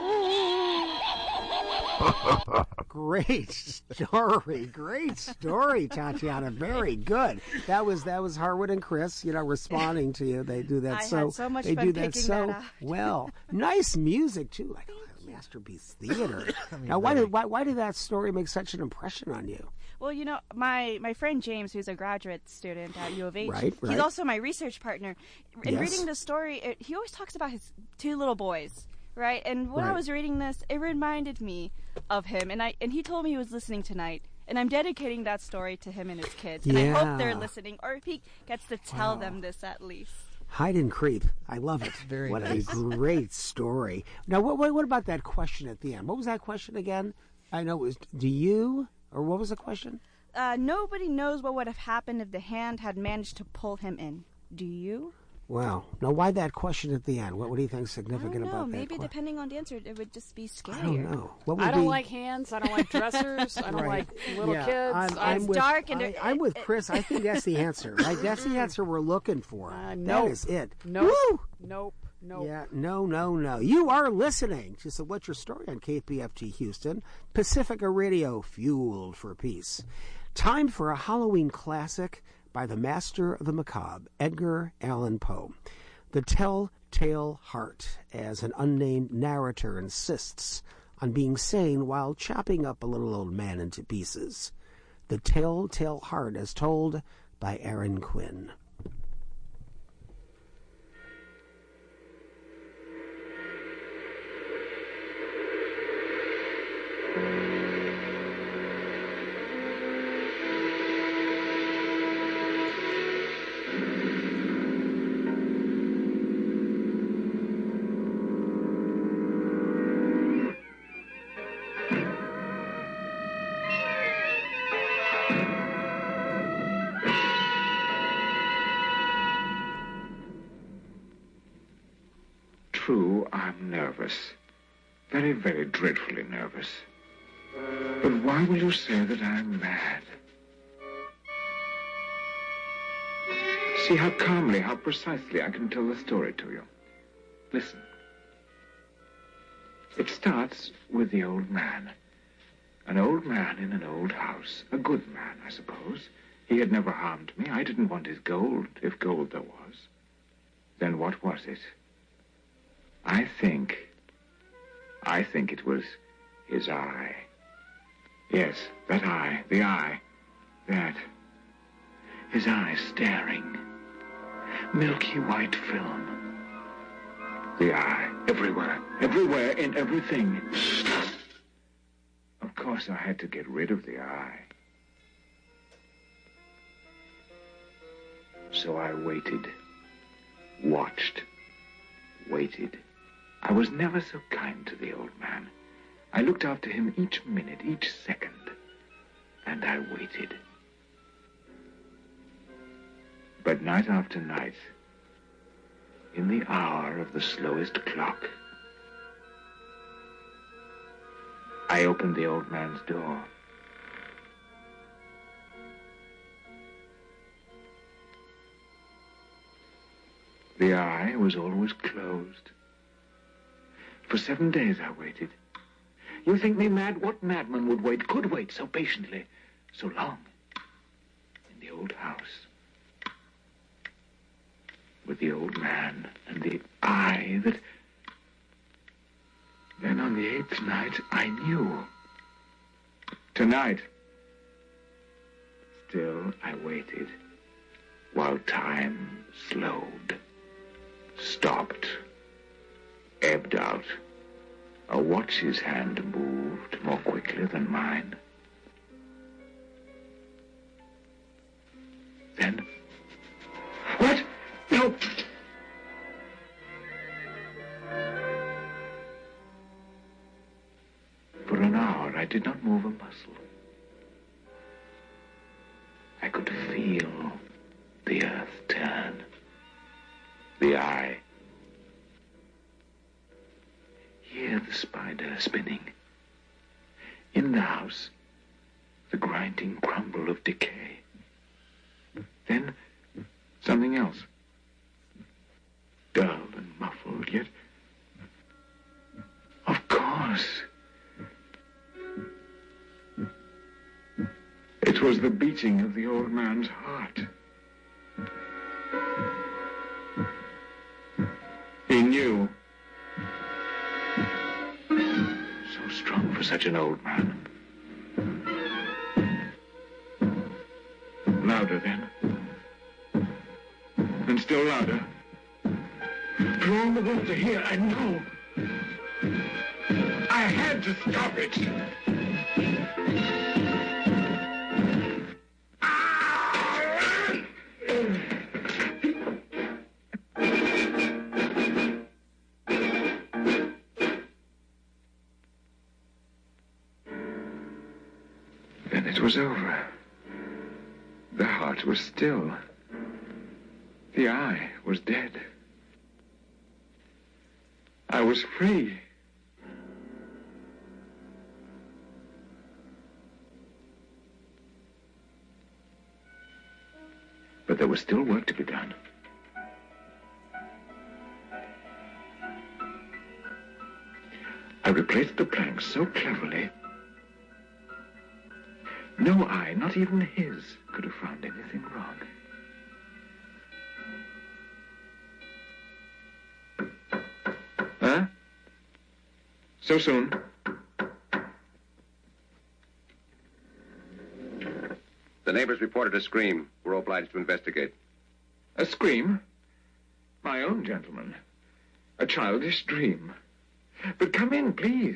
me. Great story, great story, Tatiana. Very good. That was that was Harwood and Chris, you know, responding to you. They do that I so had so much they fun do that picking so that out. well. Nice music too, like oh, Masterpiece Theater. I mean, now, why really. did why, why did that story make such an impression on you? Well, you know, my, my friend James, who's a graduate student at U of H, Right, right. he's also my research partner. In Yes. reading the story, it, he always talks about his two little boys, right? And when I Right. was reading this, it reminded me of him. And I and he told me he was listening tonight. And I'm dedicating that story to him and his kids. And I hope they're Yeah. listening, or if he gets to tell Wow. them this at least. Hide and creep. I love it. Very what nice. a great story. Now, what, what what about that question at the end? What was that question again? I know it was, do you, or what was the question? Uh, nobody knows what would have happened if the hand had managed to pull him in. Do you? Wow. Now, why that question at the end? What, what do you think is I don't significant know. about that Maybe que- depending on the answer, it would just be scarier. I don't know. What would I don't be... like hands. I don't like dressers. I don't Right. like little Yeah, kids. I'm, I- I'm It's with, dark and I, it- I'm with it- Chris. I think that's the answer. Right? That's the answer we're looking for. Uh, That nope. is it. Nope. Woo! Nope. Nope. Yeah, no, no, no. You are listening to So What's Your Story on K P F T Houston, Pacifica Radio, fueled for peace. Time for a Halloween classic by the master of the macabre, Edgar Allan Poe. The Telltale Heart, as an unnamed narrator insists on being sane while chopping up a little old man into pieces. The Telltale Heart, as told by Aaron Quinn. True, I'm nervous. Very, very dreadfully nervous. But why will you say that I'm mad? See how calmly, how precisely I can tell the story to you. Listen. It starts with the old man. An old man in an old house. A good man, I suppose. He had never harmed me. I didn't want his gold, if gold there was. Then what was it? I think, I think it was his eye. Yes, that eye, the eye, that. His eye staring. Milky white film. The eye, everywhere, everywhere, in everything. Of course, I had to get rid of the eye. So I waited, watched, waited. I was never so kind to the old man. I looked after him each minute, each second, and I waited. But night after night, in the hour of the slowest clock, I opened the old man's door. The eye was always closed. For seven days I waited. You think me mad? What madman would wait, could wait so patiently, so long? In the old house. With the old man and the eye that... Then on the eighth night, I knew. Tonight. Still, I waited, while time slowed, stopped, ebbed out. A watch's hand moved more quickly than mine. Then... What? No! For an hour, I did not move a muscle. I could feel the earth turn. The eye. Hear the spider spinning. In the house, the grinding crumble of decay. Then, something else. yet. Of course. It was the beating of the old man's heart. He knew. So strong for such an old man. Louder then. And still louder. For all the world to hear, I know. I had to stop it. Then it was over. The heart was still. The eye was dead. I was free. But there was still work to be done. I replaced the planks so cleverly, no eye, not even his, could have found anything wrong. Huh? So soon? The neighbors reported a scream. We're obliged to investigate. A scream? My own, gentleman. A childish dream. But come in, please.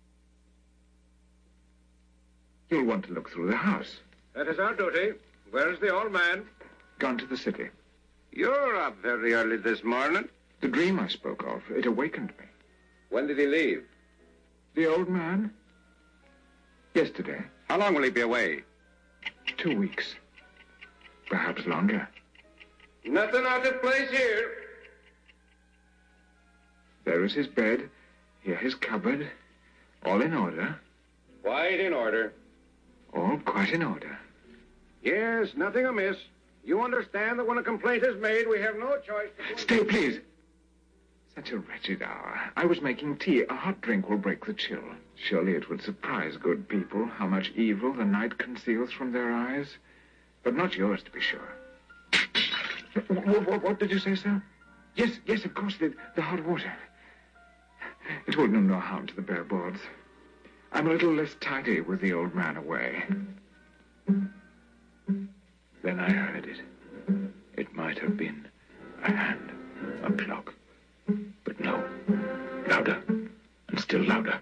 You'll want to look through the house. That is our duty. Where's the old man? Gone to the city. You're up very early this morning. The dream I spoke of, it awakened me. When did he leave? The old man? Yesterday. How long will he be away? Two weeks. Perhaps longer. Nothing out of place here. There is his bed. Here his cupboard. All in order. Quite in order. All quite in order. Yes, nothing amiss. You understand that when a complaint is made, we have no choice to... Stay, please. Such a wretched hour. I was making tea. A hot drink will break the chill. Surely it would surprise good people how much evil the night conceals from their eyes. But not yours, to be sure. What, what, what did you say, sir? Yes, yes, of course, the, the hot water. It will do no harm to the bare boards. I'm a little less tidy with the old man away. Then I heard it. It might have been a hand, a clock. But no. Louder. And still louder.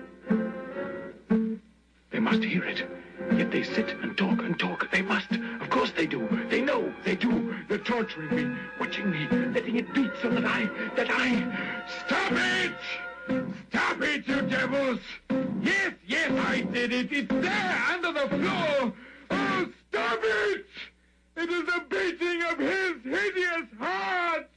They must hear it. Yet they sit and talk and talk. They must. Of course they do. They know. They do. They're torturing me, watching me, letting it beat so that I, that I... Stop it! Stop it, you devils! Yes, yes, I did it. It's there, under the floor. Oh, stop it! It is the beating of his hideous heart!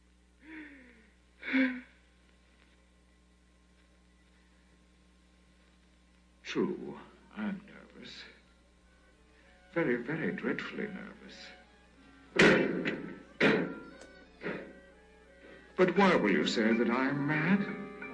True, I'm nervous. Very, very dreadfully nervous. But why will you say that I am mad?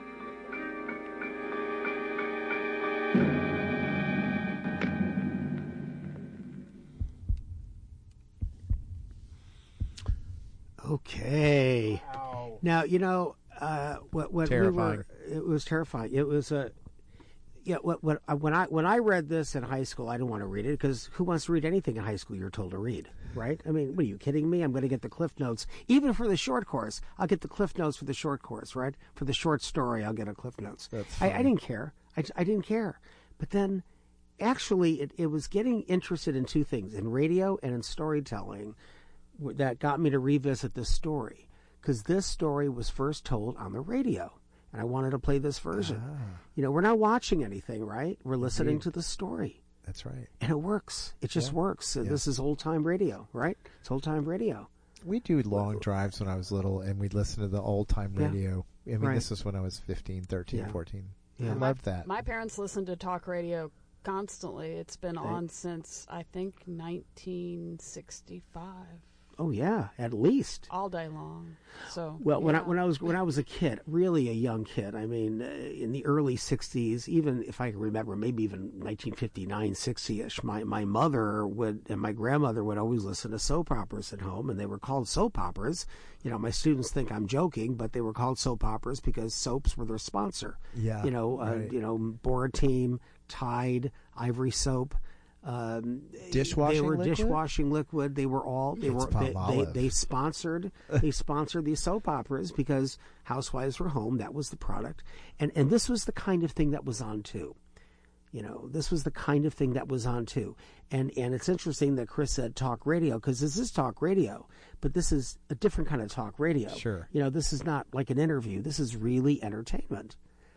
Okay. Wow. Now, you know, uh, what, what terrifying. We were, it was terrifying. It was a, yeah. What, what, when I when I read this in high school, I didn't want to read it because who wants to read anything in high school you're told to read, right? I mean, what are you kidding me? I'm going to get the Cliff Notes, even for the short course. I'll get the Cliff Notes for the short course, right? For the short story, I'll get a Cliff Notes. I, I didn't care. I, I didn't care. But then, actually, it, it was getting interested in two things: in radio and in storytelling. That got me to revisit this story because this story was first told on the radio, and I wanted to play this version. Ah. You know, we're not watching anything, right? We're listening Indeed. to the story. That's right, and it works. It just yeah. works. Yeah. This is old time radio, right? It's old time radio. We do long drives when I was little, and we'd listen to the old time radio. Yeah. I mean, right. this was when I was fifteen, thirteen, yeah. fourteen. Yeah. I loved that. My parents listened to talk radio constantly. It's been they, on since I think nineteen sixty-five. Oh yeah, at least all day long. So well, yeah. when I when I was when I was a kid, really a young kid. I mean, uh, in the early sixties, even if I can remember, maybe even nineteen fifty-nine, sixty-ish. My my mother would and my grandmother would always listen to soap operas at home, and they were called soap operas. You know, my students think I'm joking, but they were called soap operas because soaps were their sponsor. Yeah, you know, uh, right. you know, Borateam, Tide, Ivory Soap. Um, dishwashing they were liquid? dishwashing liquid. They were all they It's were they, they, Palmolive. they sponsored they sponsored these soap operas because housewives were home. That was the product, and and this was the kind of thing that was on too. You know, this was the kind of thing that was on too. And and it's interesting that Chris said talk radio because this is talk radio, but this is a different kind of talk radio. Sure. You know, this is not like an interview. This is really entertainment.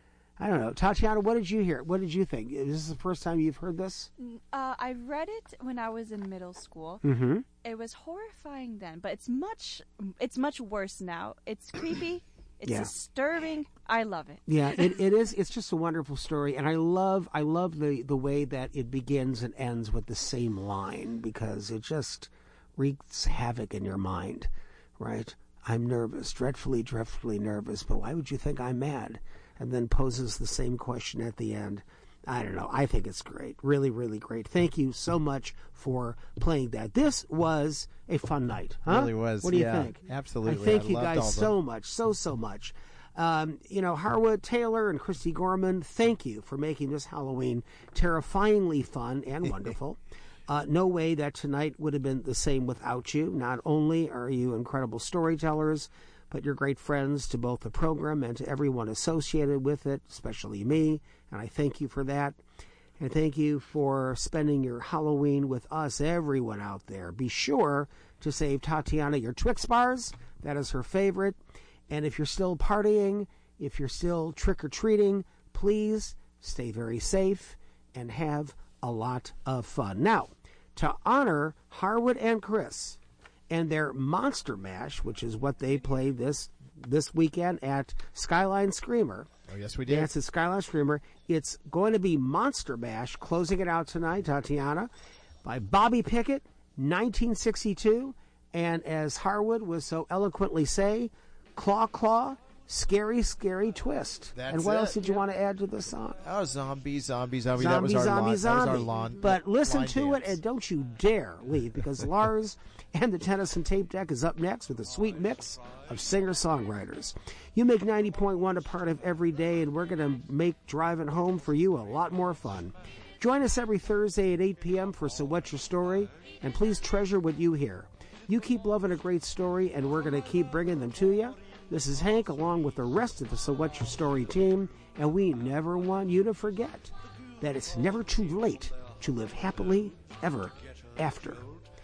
I don't know. Tatiana, what did you hear? What did you think? Is this the first time you've heard this? Uh, I read it when I was in middle school. Mm-hmm. It was horrifying then, but it's much it's much worse now. It's creepy. It's Yeah. disturbing. I love it. Yeah, it, it is. It's just a wonderful story, and I love I love the, the way that it begins and ends with the same line because it just wreaks havoc in your mind, right? I'm nervous, dreadfully, dreadfully nervous, but why would you think I'm mad? And then poses the same question at the end. I don't know. I think it's great. Really, really great. Thank you so much for playing that. This was a fun night. Huh? Really was. What do you yeah, think? Absolutely. I thank I you loved all guys the- so much, so, so much. Um, you know, Harwood Taylor and Christy Gorman, thank you for making this Halloween terrifyingly fun and wonderful. Uh, no way that tonight would have been the same without you. Not only are you incredible storytellers, but you're great friends to both the program and to everyone associated with it, especially me, and I thank you for that. And thank you for spending your Halloween with us, everyone out there. Be sure to save Tatiana your Twix bars. That is her favorite. And if you're still partying, if you're still trick-or-treating, please stay very safe and have a lot of fun. Now, to honor Harwood and Chris and their Monster Mash, which is what they played this this weekend at Skyline Screamer. Oh, yes, we did. Dance at Skyline Screamer. It's going to be Monster Mash, closing it out tonight, Tatiana, by Bobby Pickett, nineteen sixty-two. And as Harwood was so eloquently say, Claw Claw, Scary Scary Twist. That's and what it. else did you want to add to the song? Oh, zombie, zombie, zombie. Zombie, that was our zombie, lawn. zombie. That was our lawn. But listen line to it, dance. and don't you dare leave, because Lars and the Tennyson Tape Deck is up next with a sweet mix of singer-songwriters. You make ninety point one a part of every day, and we're going to make driving home for you a lot more fun. Join us every Thursday at eight p.m. for So What's Your Story, and please treasure what you hear. You keep loving a great story, and we're going to keep bringing them to you. This is Hank, along with the rest of the So What's Your Story team, and we never want you to forget that it's never too late to live happily ever after.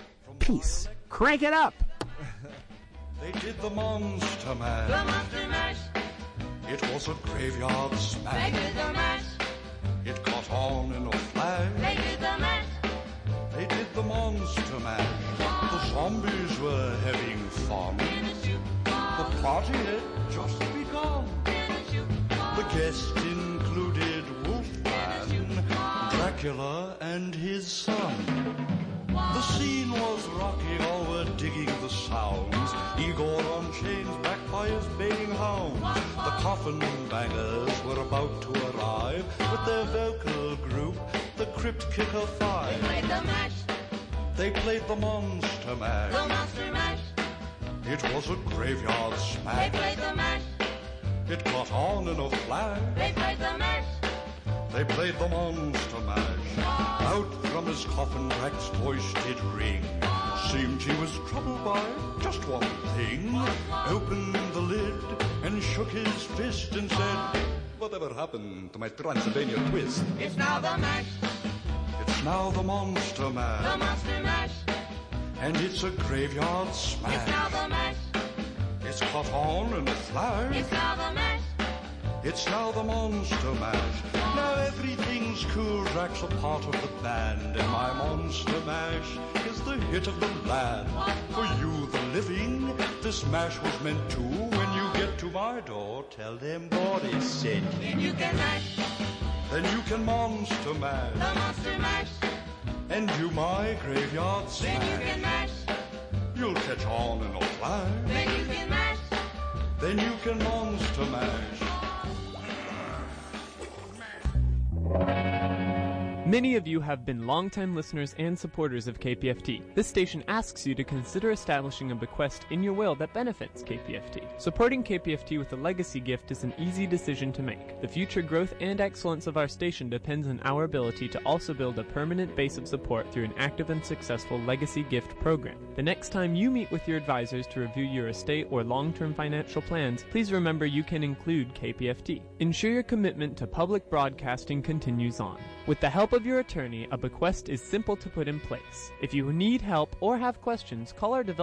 Peace. Crank it up! They did the Monster Mash. The Monster Mash. It was a graveyard smash. They did the mash. It caught on in a flash. They did the mash. They did the Monster Mash. The zombies were having fun. The party had just begun. The guests included Wolfman, Dracula, and his son. The scene was rocking, all were digging the sounds. Igor on chains, backed by his baying hounds. The coffin bangers were about to arrive with their vocal group, the Crypt Kicker Five. They played the mash. They played the Monster Mash. The Monster Mash. It was a graveyard They smash. played the mash. It caught on in a flash. They played the mash. They played the Monster Mash. Out from his coffin, Drac's voice did ring. Seemed he was troubled by just one thing. Opened the lid and shook his fist and said, "Whatever happened to my Transylvania twist?" It's now the mash. It's now the Monster The Mash. Monster Mash. And it's a graveyard It's now smash. the mash. It's caught on in a flash. It's now the mash. It's now the Monster Mash. Now everything's cool. Drac's a part of the band, and my Monster Mash is the hit of the land. For you, the living, this mash was meant to. When you get to my door, tell them Boris said. Then you can mash. Then you can Monster Mash The Monster Mash. and do my graveyard Then you can smash. mash. You'll catch on in a flash. Then you can mash. Then you can monster mash. Many of you have been longtime listeners and supporters of K P F T. This station asks you to consider establishing a bequest in your will that benefits K P F T. Supporting K P F T with a legacy gift is an easy decision to make. The future growth and excellence of our station depends on our ability to also build a permanent base of support through an active and successful legacy gift program. The next time you meet with your advisors to review your estate or long-term financial plans, please remember you can include K P F T. Ensure your commitment to public broadcasting continues on. With the help of your attorney, a bequest is simple to put in place. If you need help or have questions, call our development